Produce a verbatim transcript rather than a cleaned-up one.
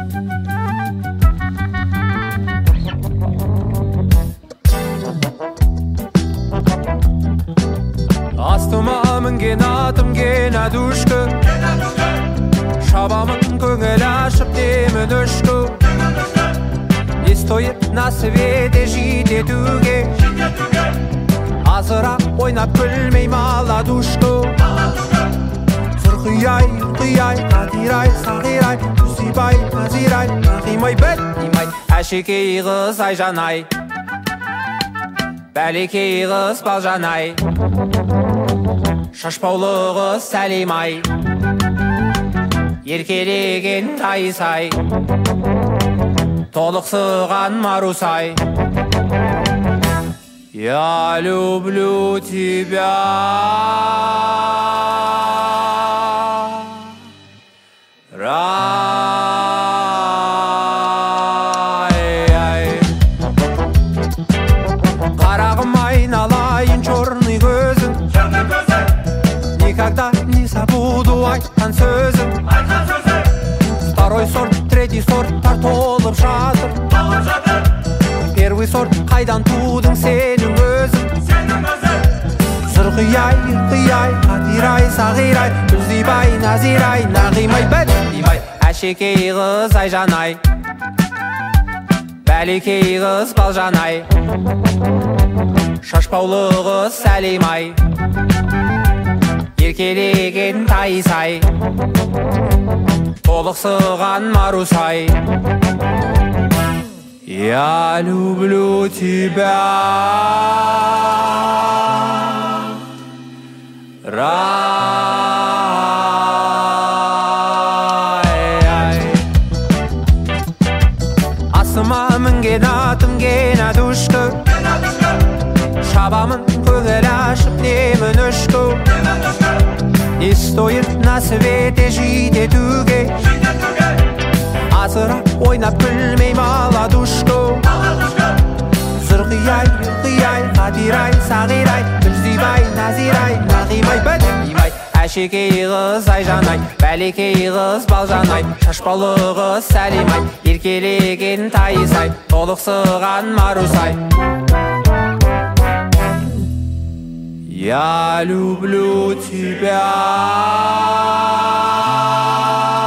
Астыма мінген атым гена душкі, шабамын көңіл ашып демін үшкі. Не стоит на свете жить етуге, азырақ ойнап күлмей маладушкі. Зырқияй, қияй, қатирай, сағирай, түсибай, назирай, нағимай, бәтимай, әшекей қыз айжанай, бәлекей қыз балжанай, шашпаулы қыз сәлимай, еркелеген тайсай, толықсыған марусай. Я люблю тебя. Қарағым айналайын черный көзің, никогда не забуду айтқан сөзің. Второй сорт, третий сорттар толып жатыр. Первый сорт қайдан тудың сенің өзің. Зырқияй, қияй, қатирай, сағирай, күлзибай, назирай, нағимай, бәтимай, әшекей қыз айжанай, бәлекей қыз балжанай, шашпаулы қыз сәлимай, еркелеген тайсай, толықсыған марусай. Я люблю тебя. Асыма мінген атым гена душкі, шабамын көңіл ашып немін үшкі. Не стоит на свете жить етуге, азырақ ойнап күлмей маладушкі. Зырқияй, қияй, қатирай, сағирай, күлзибай, назирай, нағимай, бәтимай, әшекей қыз айжанай, бәлекей қыз балжанай, шашпаулы қыз сәлимай, еркелеген тайсай, толықсыған марусай. Я люблю тебя.